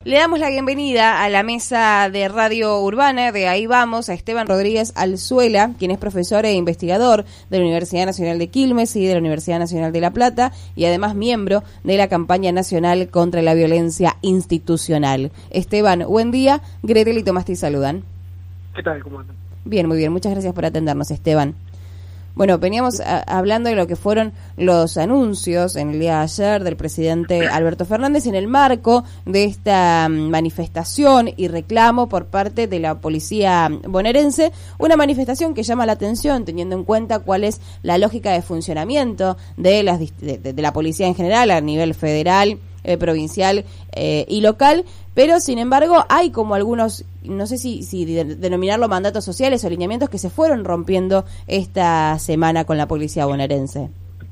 Le damos la bienvenida a la mesa de Radio Urbana de Ahí Vamos a Esteban Rodríguez Alzuela, quien es profesor e investigador de la Universidad Nacional de Quilmes y de la Universidad Nacional de La Plata y además miembro de la campaña nacional contra la violencia institucional. Esteban, buen día. Gretel y Tomás te saludan. ¿Qué tal? ¿Cómo andan? Bien, muy bien. Muchas gracias por atendernos, Esteban. Bueno, veníamos hablando de lo que fueron los anuncios en el día de ayer del presidente Alberto Fernández en el marco de esta manifestación y reclamo por parte de la policía bonaerense, una manifestación que llama la atención teniendo en cuenta cuál es la lógica de funcionamiento de la policía en general a nivel federal, provincial y local, pero sin embargo hay como algunos, no sé si denominarlo mandatos sociales o lineamientos que se fueron rompiendo esta semana con la policía bonaerense.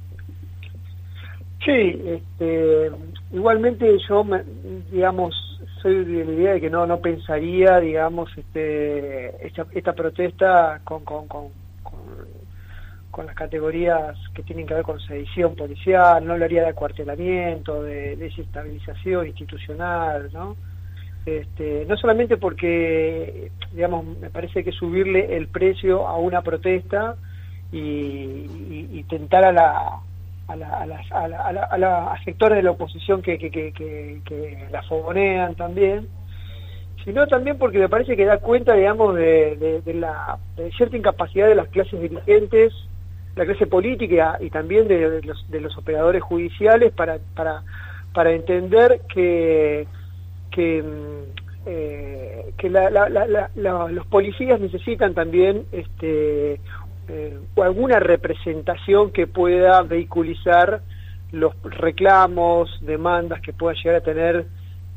Sí, igualmente yo, soy de la idea de que no pensaría, esta protesta con las categorías que tienen que ver con sedición policial, no hablaría de acuartelamiento, de desestabilización institucional, ¿no? No solamente porque, me parece que subirle el precio a una protesta y tentar a sectores de la oposición que la fogonean también, sino también porque me parece que da cuenta, de cierta incapacidad de las clases dirigentes, la clase política y también de los operadores judiciales para entender que los policías necesitan también alguna representación que pueda vehiculizar los reclamos, demandas que pueda llegar a tener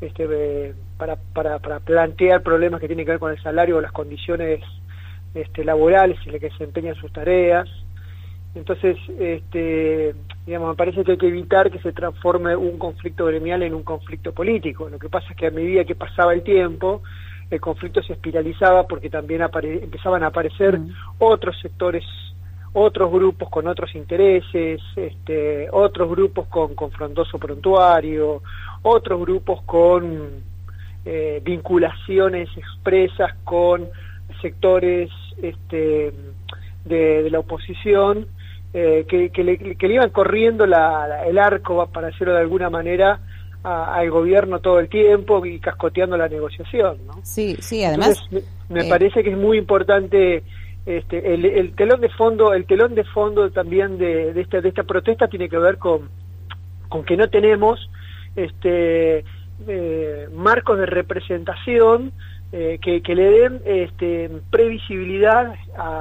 para plantear problemas que tienen que ver con el salario o las condiciones laborales en las que desempeñan sus tareas. Entonces, me parece que hay que evitar que se transforme un conflicto gremial en un conflicto político. Lo que pasa es que a medida que pasaba el tiempo, el conflicto se espiralizaba porque también empezaban a aparecer otros sectores, otros grupos con otros intereses, otros grupos con frondoso prontuario, otros grupos con vinculaciones expresas con sectores de la oposición, que le iban corriendo el arco, para decirlo de alguna manera, al gobierno todo el tiempo y cascoteando la negociación, ¿no? Sí, además me parece que es muy importante el telón de fondo también de esta protesta tiene que ver con que no tenemos marcos de representación que le den previsibilidad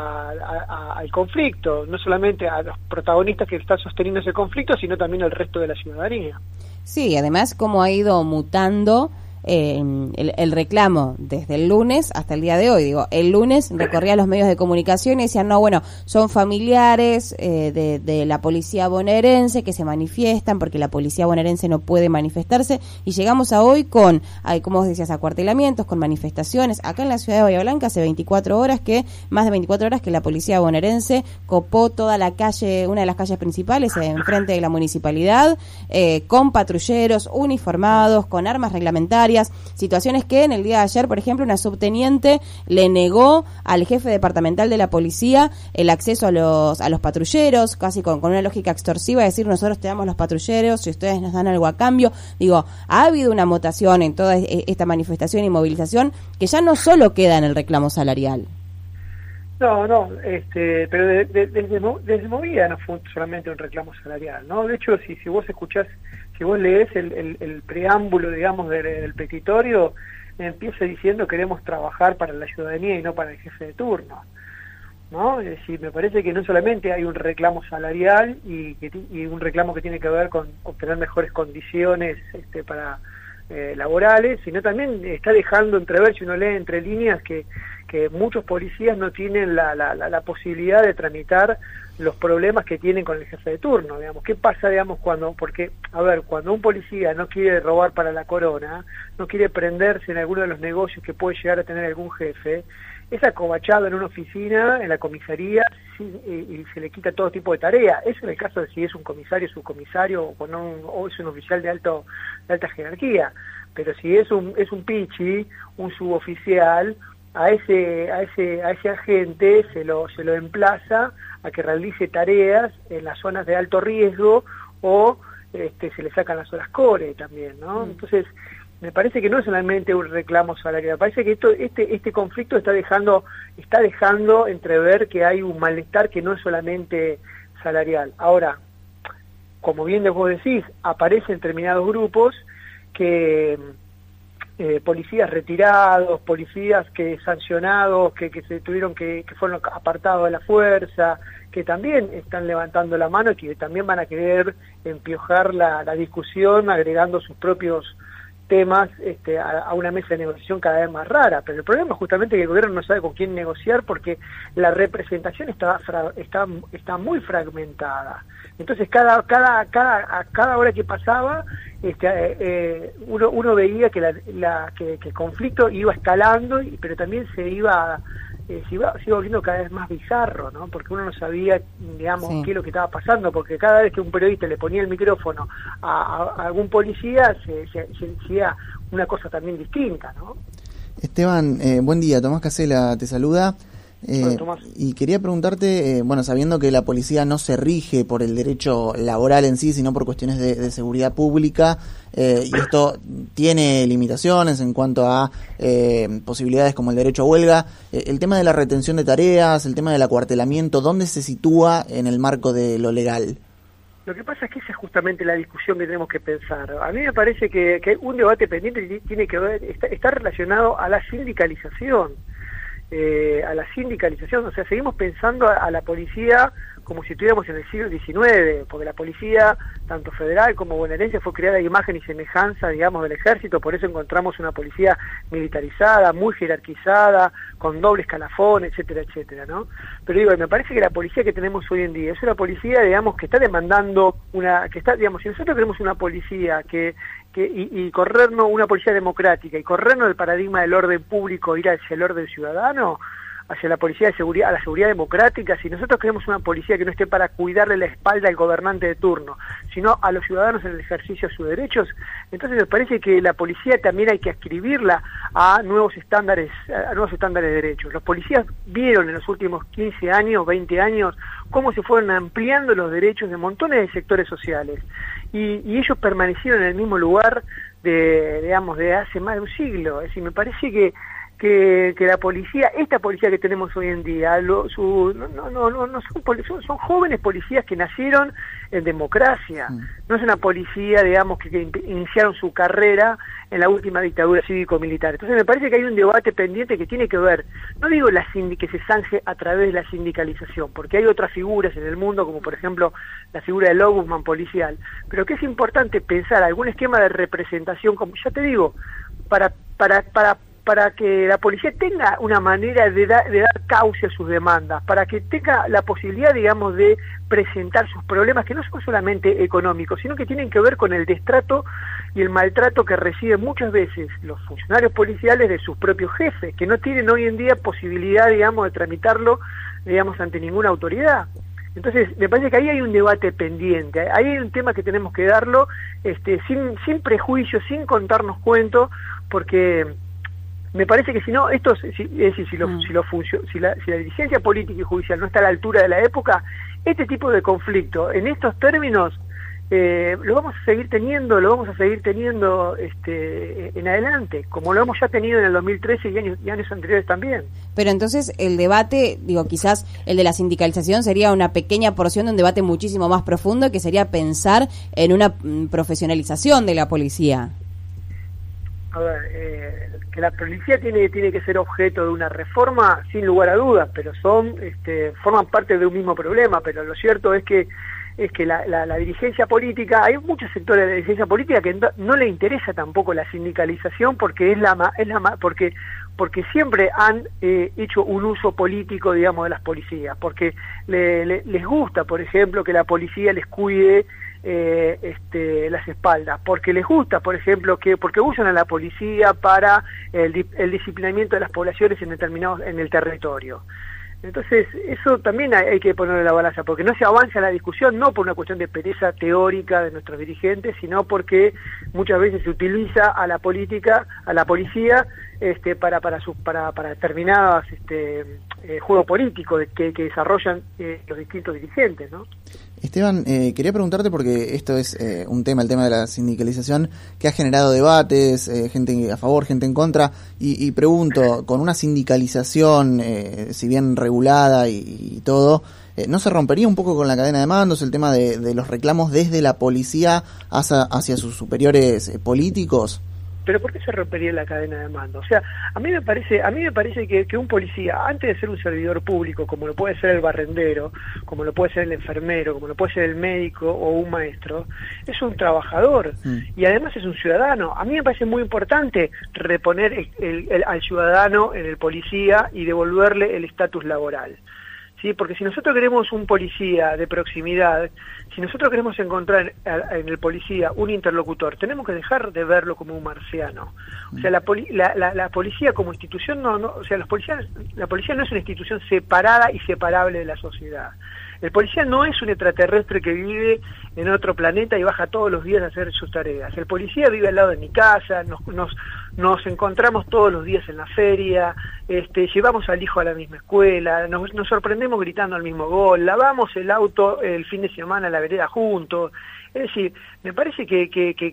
al conflicto, no solamente a los protagonistas que están sosteniendo ese conflicto, sino también al resto de la ciudadanía. Sí, además cómo ha ido mutando el reclamo desde el lunes hasta el día de hoy. Digo, el lunes recorría los medios de comunicación y decían, no, bueno, son familiares de la policía bonaerense que se manifiestan porque la policía bonaerense no puede manifestarse, y llegamos a hoy con, como vos decías, acuartelamientos, con manifestaciones. Acá en la ciudad de Bahía Blanca hace más de 24 horas que la policía bonaerense copó toda la calle, una de las calles principales enfrente de la municipalidad, con patrulleros uniformados, con armas reglamentarias. Situaciones que en el día de ayer, por ejemplo, una subteniente le negó al jefe departamental de la policía el acceso a los patrulleros, casi con una lógica extorsiva, decir, nosotros te damos los patrulleros si ustedes nos dan algo a cambio. Digo, ha habido una mutación en toda esta manifestación y movilización que ya no solo queda en el reclamo salarial. No, pero desde movida no fue solamente un reclamo salarial, ¿no? De hecho, si vos escuchás, si vos lees el preámbulo, del petitorio, empieza diciendo queremos trabajar para la ciudadanía y no para el jefe de turno, ¿no? Es decir, me parece que no solamente hay un reclamo salarial y un reclamo que tiene que ver con obtener mejores condiciones para laborales, sino también está dejando entrever, si uno lee entre líneas, que muchos policías no tienen la posibilidad de tramitar los problemas que tienen con el jefe de turno, ¿Qué pasa, cuando un policía no quiere robar para la corona, no quiere prenderse en alguno de los negocios que puede llegar a tener algún jefe, es acobachado en una oficina, en la comisaría, y se le quita todo tipo de tarea. Eso en el caso de si es un comisario, subcomisario, o es un oficial de alta jerarquía. pero si es un pichi, un suboficial, a ese agente se lo emplaza a que realice tareas en las zonas de alto riesgo o se le sacan las horas core también, ¿no? Entonces, me parece que no es solamente un reclamo salarial, me parece que este conflicto está dejando entrever que hay un malestar que no es solamente salarial. Ahora, como bien vos decís, aparecen determinados grupos que policías retirados, policías que sancionados, que se tuvieron que fueron apartados de la fuerza, que también están levantando la mano y que también van a querer empiojar la discusión agregando sus propios temas a una mesa de negociación cada vez más rara. Pero el problema es justamente que el gobierno no sabe con quién negociar porque la representación está muy fragmentada. Entonces cada hora que pasaba uno veía que el conflicto iba escalando, pero también se iba volviendo cada vez más bizarro, ¿no? Porque uno no sabía, digamos, qué es lo que estaba pasando, porque cada vez que un periodista le ponía el micrófono a algún policía, se decía una cosa también distinta, ¿no? Esteban, buen día, Tomás Casela te saluda. Bueno, Tomás. Y quería preguntarte, sabiendo que la policía no se rige por el derecho laboral en sí, sino por cuestiones de seguridad pública, y esto tiene limitaciones en cuanto a posibilidades como el derecho a huelga, el tema de la retención de tareas, el tema del acuartelamiento, ¿dónde se sitúa en el marco de lo legal? Lo que pasa es que esa es justamente la discusión que tenemos que pensar. A mí me parece que hay un debate pendiente que tiene que ver, está relacionado a la sindicalización. O sea, seguimos pensando a la policía como si estuviéramos en el siglo XIX, porque la policía, tanto federal como bonaerense, fue creada a imagen y semejanza, digamos, del ejército, por eso encontramos una policía militarizada, muy jerarquizada, con doble escalafón, etcétera, etcétera, ¿no? Pero digo, me parece que la policía que tenemos hoy en día es una policía, digamos, que está demandando si nosotros queremos una policía y corrernos una policía democrática y corrernos del paradigma del orden público, ir hacia el orden ciudadano, hacia la policía de seguridad, a la seguridad democrática, si nosotros queremos una policía que no esté para cuidarle la espalda al gobernante de turno, sino a los ciudadanos en el ejercicio de sus derechos, entonces me parece que la policía también hay que adscribirla a nuevos estándares de derechos. Los policías vieron en los últimos 15 años, 20 años, cómo se fueron ampliando los derechos de montones de sectores sociales, y ellos permanecieron en el mismo lugar de hace más de un siglo. Es decir, me parece que la policía, esta policía que tenemos hoy en día, son jóvenes policías que nacieron en democracia. No es una policía, digamos, que iniciaron su carrera en la última dictadura cívico-militar. Entonces me parece que hay un debate pendiente que tiene que ver, no digo que se zanje a través de la sindicalización, porque hay otras figuras en el mundo, como por ejemplo la figura del ombudsman policial, pero que es importante pensar algún esquema de representación, como ya te digo, para que la policía tenga una manera de dar cauce a sus demandas, para que tenga la posibilidad, digamos, de presentar sus problemas, que no son solamente económicos, sino que tienen que ver con el destrato y el maltrato que reciben muchas veces los funcionarios policiales de sus propios jefes, que no tienen hoy en día posibilidad, digamos, de tramitarlo, digamos, ante ninguna autoridad. Entonces, me parece que ahí hay un debate pendiente, ahí hay un tema que tenemos que darlo sin prejuicios, sin contarnos cuentos, porque me parece que si no, si la dirigencia política y judicial no está a la altura de la época, este tipo de conflicto, en estos términos, lo vamos a seguir teniendo en adelante, como lo hemos ya tenido en el 2013 y años anteriores también. Pero entonces el debate, quizás el de la sindicalización sería una pequeña porción de un debate muchísimo más profundo, que sería pensar en una profesionalización de la policía. A ver, que la policía tiene que ser objeto de una reforma, sin lugar a dudas, pero forman parte de un mismo problema. Pero lo cierto es que la dirigencia política, hay muchos sectores de la dirigencia política que no le interesa tampoco la sindicalización, porque porque siempre han hecho un uso político, digamos, de las policías, porque les gusta, por ejemplo, que la policía les cuide las espaldas, porque les gusta, por ejemplo, porque usan a la policía para el disciplinamiento de las poblaciones en el territorio. Entonces, eso también hay que ponerlo en la balanza, porque no se avanza la discusión, no por una cuestión de pereza teórica de nuestros dirigentes, sino porque muchas veces se utiliza a la política, a la policía, para determinados juego político que desarrollan los distintos dirigentes, ¿no? Esteban, quería preguntarte, porque esto es un tema, el tema de la sindicalización, que ha generado debates, gente a favor, gente en contra, y pregunto, con una sindicalización, si bien regulada y todo, ¿no se rompería un poco con la cadena de mandos el tema de los reclamos desde la policía hacia sus superiores políticos? Pero ¿por qué se rompería la cadena de mando? O sea, a mí me parece que un policía, antes de ser un servidor público, como lo puede ser el barrendero, como lo puede ser el enfermero, como lo puede ser el médico o un maestro, es un trabajador y además es un ciudadano. A mí me parece muy importante reponer al ciudadano en el policía y devolverle el estatus laboral. Sí, porque si nosotros queremos un policía de proximidad, si nosotros queremos encontrar en el policía un interlocutor, tenemos que dejar de verlo como un marciano. O sea, la policía como institución o sea, la policía no es una institución separada y separable de la sociedad. El policía no es un extraterrestre que vive en otro planeta y baja todos los días a hacer sus tareas. El policía vive al lado de mi casa, nos encontramos todos los días en la feria, llevamos al hijo a la misma escuela, nos sorprendemos gritando al mismo gol, lavamos el auto el fin de semana en la vereda juntos. Es decir, me parece que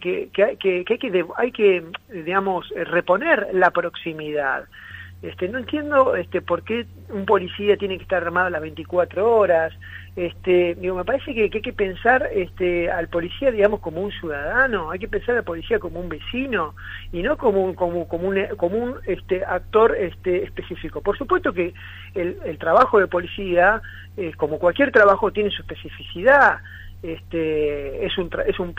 hay que digamos, reponer la proximidad. No entiendo por qué un policía tiene que estar armado a las 24 horas. Me parece que hay que pensar al policía, digamos, como un ciudadano, hay que pensar al policía como un vecino y no como un actor específico. Por supuesto que el trabajo de policía, como cualquier trabajo, tiene su especificidad. Es un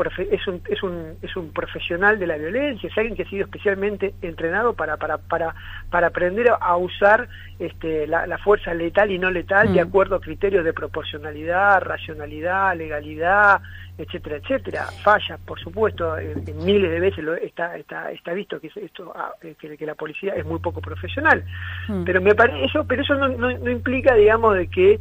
profesional de la violencia, es alguien que ha sido especialmente entrenado para aprender a usar la fuerza letal y no letal de acuerdo a criterios de proporcionalidad, racionalidad, legalidad, etcétera, etcétera. Falla, por supuesto, en miles de veces está visto que que la policía es muy poco profesional. Pero eso no implica, digamos, de que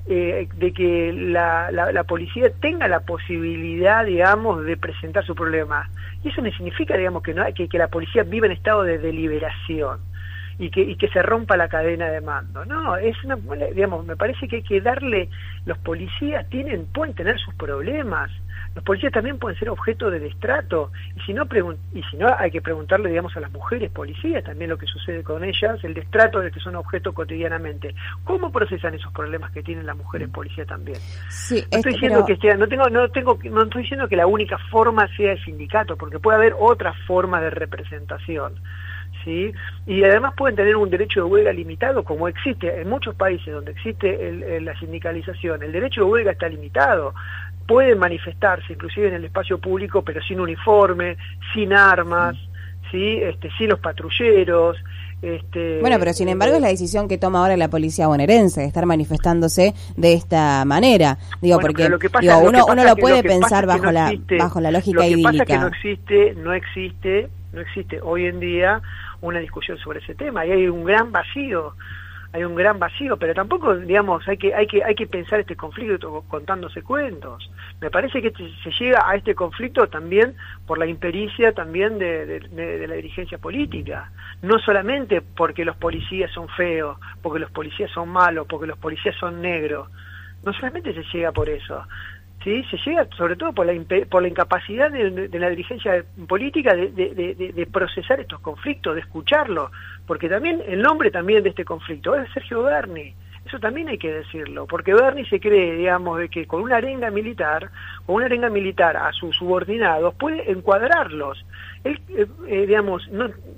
la policía tenga la posibilidad, digamos, de presentar su problema. Y eso no significa, digamos, que la policía viva en estado de deliberación y que se rompa la cadena de mando. No, digamos, me parece que hay que darle, los policías pueden tener sus problemas. Los policías también pueden ser objeto de destrato, y si no hay que preguntarle, digamos, a las mujeres policías también lo que sucede con ellas, el destrato del que son objeto cotidianamente. ¿Cómo procesan esos problemas que tienen las mujeres policías también? Sí, no estoy diciendo no estoy diciendo que la única forma sea el sindicato, porque puede haber otras formas de representación. ¿Sí? Y además pueden tener un derecho de huelga limitado, como existe en muchos países donde existe la sindicalización. El derecho de huelga está limitado. Pueden manifestarse inclusive en el espacio público, pero sin uniforme, sin armas, ¿sí? Sin los patrulleros. Bueno, pero sin embargo es la decisión que toma ahora la policía bonaerense, de estar manifestándose de esta manera. Digo, bueno, porque uno lo puede pensar bajo la lógica idílica. Lo que pasa es que no existe hoy en día una discusión sobre ese tema, y hay un gran vacío, pero tampoco, digamos, hay que pensar este conflicto contándose cuentos. Me parece que se llega a este conflicto también por la impericia también de la dirigencia política, no solamente porque los policías son feos, porque los policías son malos, porque los policías son negros. No solamente se llega por eso. ¿Sí? Se llega sobre todo por la incapacidad de la dirigencia política de procesar estos conflictos, de escucharlos, porque también el nombre también de este conflicto es Sergio Berni. Eso también hay que decirlo, porque Berni se cree, digamos, de que con una arenga militar a sus subordinados puede encuadrarlos. Él, digamos,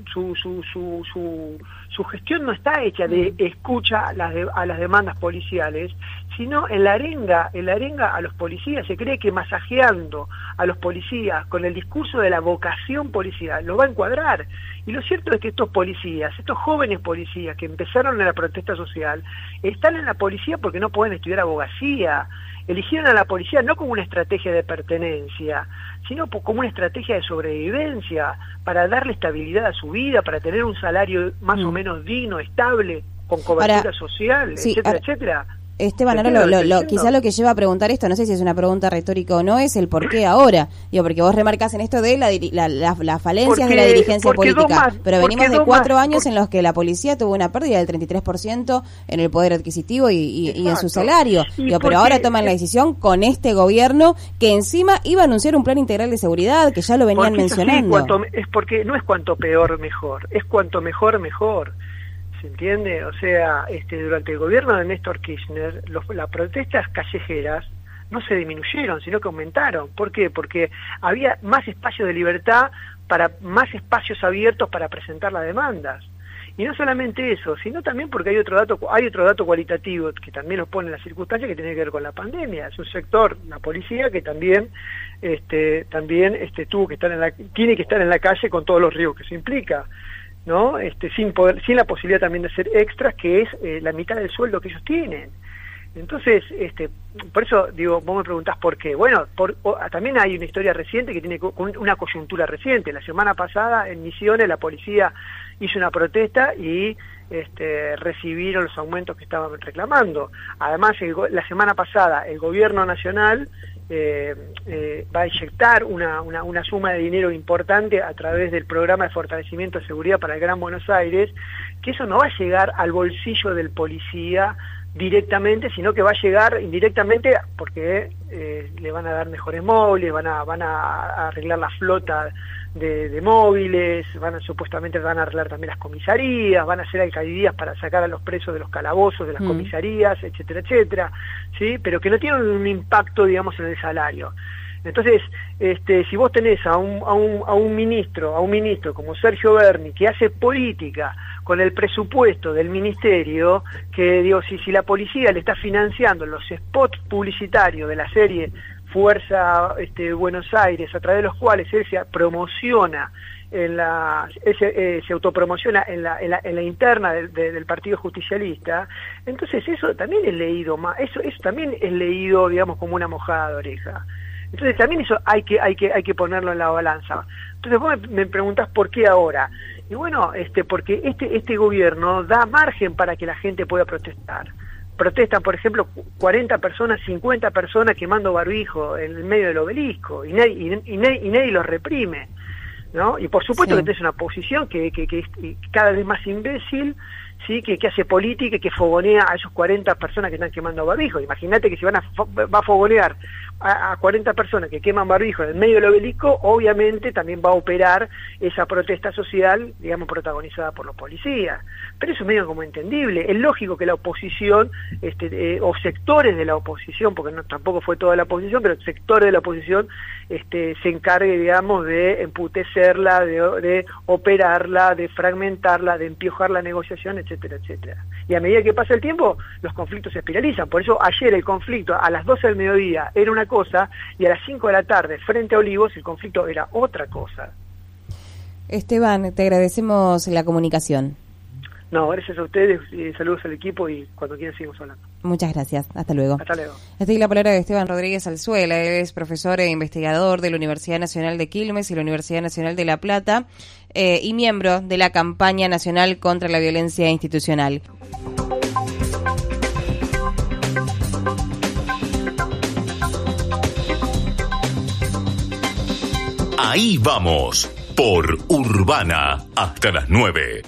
su gestión no está hecha de escucha a las demandas policiales, sino en la arenga a los policías. Se cree que masajeando a los policías con el discurso de la vocación policial lo va a encuadrar. Y lo cierto es que estos jóvenes policías que empezaron en la protesta social, están en la policía porque no pueden estudiar abogacía. Eligieron a la policía no como una estrategia de pertenencia, sino como una estrategia de sobrevivencia, para darle estabilidad a su vida, para tener un salario más o menos digno, estable. con cobertura social, sí, etcétera, etcétera. Esteban, ahora quizá lo que lleva a preguntar esto, no sé si es una pregunta retórica o no, es el por qué ahora. Digo, porque vos remarcás en esto de las falencias de la dirigencia política, pero venimos de 4 años en los que la policía tuvo una pérdida del 33% en el poder adquisitivo y en su salario. Digo, pero ahora toman la decisión con este gobierno que encima iba a anunciar un plan integral de seguridad, que ya lo venían mencionando. Es porque no es cuanto peor mejor, es cuanto mejor mejor. ¿Se entiende? O sea, durante el gobierno de Néstor Kirchner, las protestas callejeras no se disminuyeron, sino que aumentaron. ¿Por qué? Porque había más espacios de libertad, más espacios abiertos para presentar las demandas. Y no solamente eso, sino también porque hay otro dato cualitativo que también nos pone en las circunstancias que tiene que ver con la pandemia. Es un sector, la policía, que también tiene que estar en la calle con todos los riesgos que eso implica, ¿no? Sin la posibilidad también de hacer extras, que es la mitad del sueldo que ellos tienen. Entonces, por eso digo, vos me preguntás por qué. Bueno, también hay una historia reciente que tiene una coyuntura reciente. La semana pasada en Misiones la policía hizo una protesta y recibieron los aumentos que estaban reclamando. Además, la semana pasada el gobierno nacional va a inyectar una suma de dinero importante a través del programa de fortalecimiento de seguridad para el Gran Buenos Aires, que eso no va a llegar al bolsillo del policía directamente, sino que va a llegar indirectamente porque le van a dar mejores móviles, van a arreglar la flota de móviles, supuestamente van a arreglar también las comisarías, van a hacer alcaldías para sacar a los presos de los calabozos de las comisarías, etcétera, etcétera, ¿sí? Pero que no tienen un impacto, digamos, en el salario. Entonces, si vos tenés a un ministro como Sergio Berni, que hace política con el presupuesto del ministerio, que digo, si la policía le está financiando los spots publicitarios de la serie Fuerza Buenos Aires, a través de los cuales él se promociona se autopromociona en la interna del Partido Justicialista, entonces eso también es leído eso también es leído, digamos, como una mojada de oreja. Entonces también eso hay que ponerlo en la balanza. Entonces vos me preguntás por qué ahora. Y bueno, porque este gobierno da margen para que la gente pueda protestar. Protestan, por ejemplo, 40 personas, 50 personas quemando barbijo en el medio del obelisco y nadie los reprime, ¿no? Y por supuesto que tenés una oposición que es cada vez más imbécil, sí, que hace política y que fogonea a esos 40 personas que están quemando barbijo. Imagínate que si va a fogonear a 40 personas que queman barbijo en el medio del obelisco, obviamente también va a operar esa protesta social, digamos, protagonizada por los policías. Pero eso es medio como entendible. Es lógico que la oposición, o sectores de la oposición, porque tampoco fue toda la oposición, pero sectores de la oposición se encargue, digamos, de emputecerla, de operarla, de fragmentarla, de empiojar la negociación, etcétera, etcétera. Y a medida que pasa el tiempo, los conflictos se espiralizan. Por eso ayer el conflicto a las 12 del mediodía era una cosa, y a las 5 de la tarde, frente a Olivos, el conflicto era otra cosa. Esteban, te agradecemos la comunicación. No, gracias a ustedes, saludos al equipo y cuando quieran seguimos hablando. Muchas gracias, hasta luego. Hasta luego. Esta es la palabra de Esteban Rodríguez Alzuela, él es profesor e investigador de la Universidad Nacional de Quilmes y la Universidad Nacional de La Plata y miembro de la campaña nacional contra la violencia institucional. Ahí vamos, por Urbana, hasta las 9.